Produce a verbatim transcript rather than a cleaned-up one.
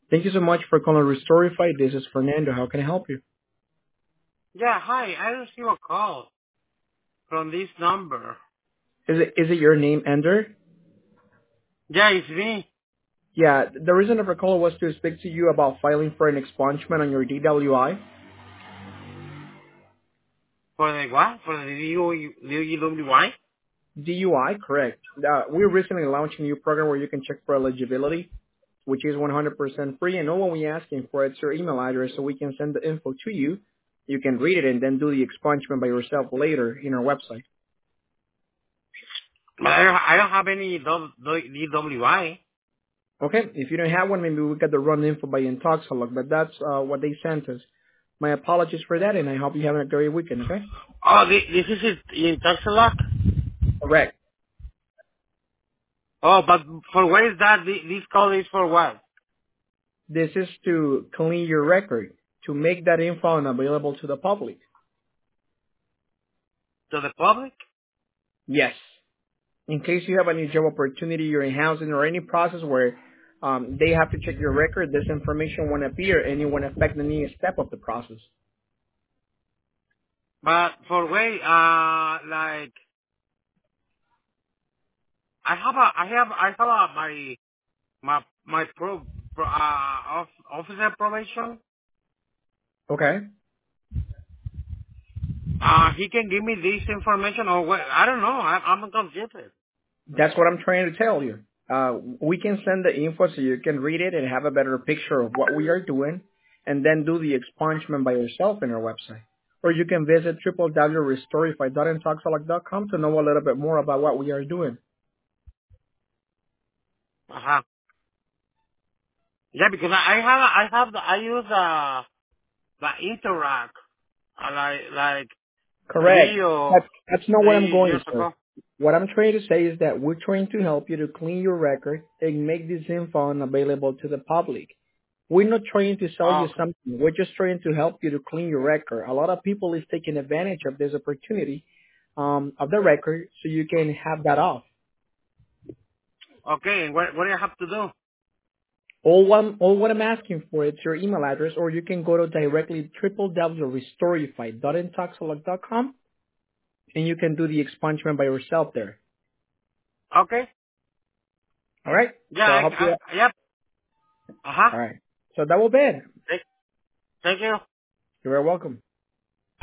Thank you so much for calling Restorify. This is Fernando. How can I help you? Yeah, hi. I received a call from this number. Is it is it your name, Ender? Yeah, it's me. Yeah, the reason of our call was to speak to you about filing for an expungement on your D W I. For the what? For the D W I? D U I, correct. Uh, we recently launched a new program where you can check for eligibility, which is one hundred percent free, and all what we're asking for is your email address so we can send the info to you. You can read it and then do the expungement by yourself later in our website. But I don't, I don't have any D W I. Okay, if you don't have one, maybe we got the run info by Intoxalog, but that's uh, what they sent us. My apologies for that, and I hope you're having a great weekend, okay? Oh, thi- this is it in Texas. Correct. Oh, but for where is that? Thi- This call is for what? This is to clean your record, to make that info available to the public. To the public? Yes. In case you have a new job opportunity, you're in housing, or any process where um, they have to check your record, this information won't appear and it won't affect any step of the process. But for where, uh, like, I have a, I have, I have a, my, my, my pro, pro uh, off, officer probation. Okay? Uh, he can give me this information or what? I don't know. I, I'm confused. That's what I'm trying to tell you. Uh, we can send the info so you can read it and have a better picture of what we are doing, and then do the expungement by yourself in our website. Or you can visit w w w dot restorify dot intoxalog dot com to know a little bit more about what we are doing. Uh-huh. Yeah, because I I have, I have, the, I use, uh, the Interact, uh, like, like Correct. three or That's, that's not what I'm three going years for. ago. What I'm trying to say is that we're trying to help you to clean your record and make this info available to the public. We're not trying to sell Oh, you okay. something. We're just trying to help you to clean your record. A lot of people is taking advantage of this opportunity um, of the record so you can have that off. Okay, and what, what do I have to do? All what, all what I'm asking for is your email address, or you can go to directly w w w dot restorify dot intoxalog dot com and you can do the expungement by yourself there. Okay. All right? Yeah, So I I, hope you. I, yep. Uh-huh. All right. So that will be it. Thank, thank you. You're very welcome.